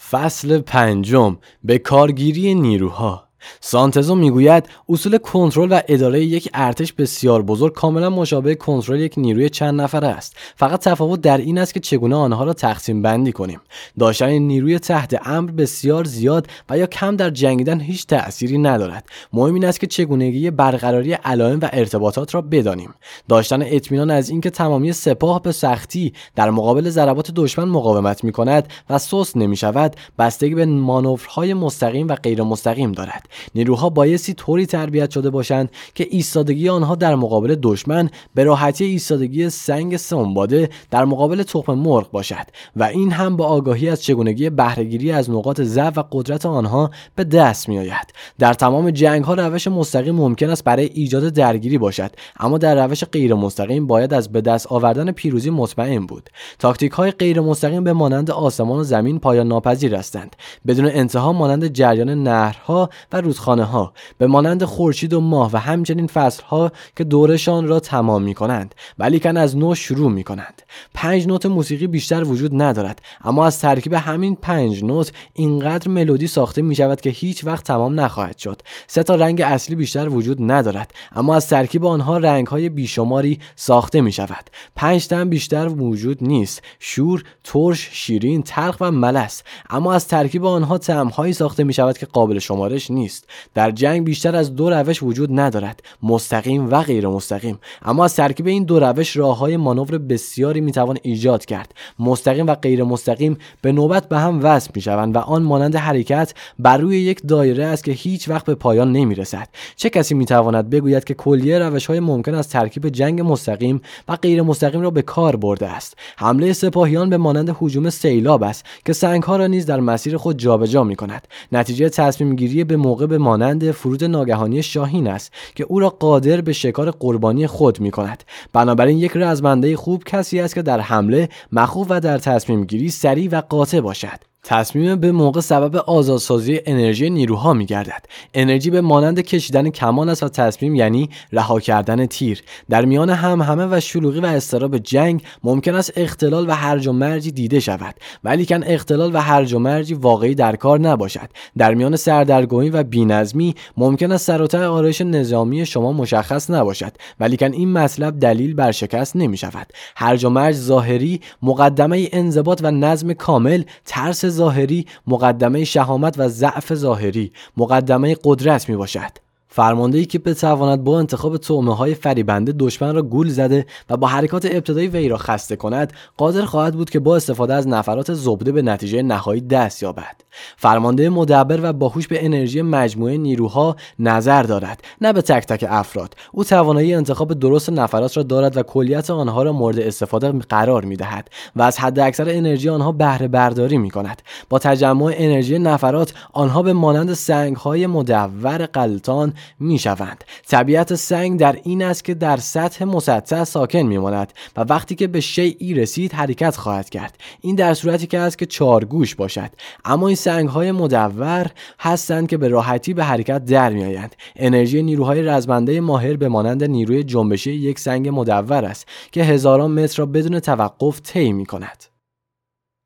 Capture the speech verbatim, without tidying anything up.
فصل پنجم، به کارگیری نیروها. سانتزو میگوید اصول کنترل و اداره یک ارتش بسیار بزرگ کاملا مشابه کنترل یک نیروی چند نفره است. فقط تفاوت در این است که چگونه آنها را تقسیم بندی کنیم. داشتن نیروی تحت امر بسیار زیاد و یا کم در جنگیدن هیچ تأثیری ندارد. مهم این است که چگونگی برقراری علائم و ارتباطات را بدانیم. داشتن اطمینان از اینکه تمامی سپاه به سختی در مقابل ضربات دشمن مقاومت می‌کند و سست نمی‌شود، بستگی به مانورهای مستقیم و غیر مستقیم دارد. نیروها بایستی طوری تربیت شده باشند که ایستادگی آنها در مقابل دشمن به راحتی ایستادگی سنگ سنباده در مقابل تخم مرغ باشد و این هم با آگاهی از چگونگی بهره‌گیری از نقاط ضعف و قدرت آنها به دست می‌آید. در تمام جنگ‌ها روش مستقیم ممکن است برای ایجاد درگیری باشد، اما در روش غیر مستقیم باید از به دست آوردن پیروزی مطمئن بود. تاکتیک‌های غیر مستقیم به مانند آسمان و زمین پایان ناپذیر هستند، بدون انتها مانند جریان نهرها و رودخانه‌ها، به مانند خورشید و ماه و همچنین فصل‌ها که دورشان را تمام می‌کنند ولیکن از نو شروع می‌کنند. پنج نوت موسیقی بیشتر وجود ندارد، اما از ترکیب همین پنج نوت اینقدر ملودی ساخته می‌شود که هیچ وقت تمام نخواهد شد. سه تا رنگ اصلی بیشتر وجود ندارد، اما از ترکیب آنها رنگ‌های بیشماری ساخته می‌شود. پنج طعم بیشتر وجود نیست: شور، ترش، شیرین، تلخ و ملس، اما از ترکیب آنها طعم‌هایی ساخته می‌شود که قابل شمارش نیست. در جنگ بیشتر از دو روش وجود ندارد: مستقیم و غیر مستقیم، اما از ترکیب این دو روش راه‌های مانور بسیاری میتوان ایجاد کرد. مستقیم و غیر مستقیم به نوبت به هم وصل میشوند و آن مانند حرکت بر روی یک دایره است که هیچ وقت به پایان نمیرسد. چه کسی میتواند بگوید که کلیه روش‌های ممکن از ترکیب جنگ مستقیم و غیر مستقیم را به کار برده است؟ حمله سپاهیان به مانند هجوم سیلاب است که سنگ‌ها را نیز در مسیر خود جابجا می‌کند. نتیجه تصمیم گیری به موقع به مانند فرود ناگهانی شاهین است که او را قادر به شکار قربانی خود می‌کند. بنابراین یک رزمنده خوب کسی است که در حمله مخوف و در تصمیم گیری سریع و قاطع باشد. تصمیم به موقع سبب آزادسازی انرژی نیروها می‌گردد. انرژی به مانند کشیدن کمان است و تصمیم یعنی رها کردن تیر. در میان همهمه و شلوغی و اضطراب جنگ ممکن است اختلال و هرج و مرجی دیده شود، ولیکن اختلال و هرج و مرجی واقعی در کار نباشد. در میان سردرگمی و بی‌نظمی ممکن است سر و ته آرایش نظامی شما مشخص نباشد، ولیکن این مطلب دلیل بر شکست نمی‌شود. هرج و مرج ظاهری مقدمه انضباط و نظم کامل، ترس ظاهری مقدمه شهامت و ضعف ظاهری مقدمه قدرت می باشد. فرمانده‌ای که بتواند با انتخاب طعمه‌های فریبنده دشمن را گول زده و با حرکات ابتدایی وی را خسته کند، قادر خواهد بود که با استفاده از نفرات زبده به نتیجه نهایی دست یابد. فرمانده مدبر و باهوش به انرژی مجموعه نیروها نظر دارد، نه به تک تک افراد. او توانایی انتخاب درست نفرات را دارد و کلیت آنها را مورد استفاده قرار می‌دهد و از حد اکثر انرژی آنها بهره برداری می‌کند. با تجمع انرژی نفرات، آنها به مانند سنگ‌های مدور غلطان میشوند. طبیعت سنگ در این است که در سطح مسطح ساکن میماند و وقتی که به شیئی رسید حرکت خواهد کرد. این در صورتی که است که چارگوش باشد. اما این سنگ‌های مدور هستند که به راحتی به حرکت در میآیند. انرژی نیروهای رزمنده ماهر به مانند نیروی جنبشی یک سنگ مدور است که هزاران متر را بدون توقف طی می‌کند.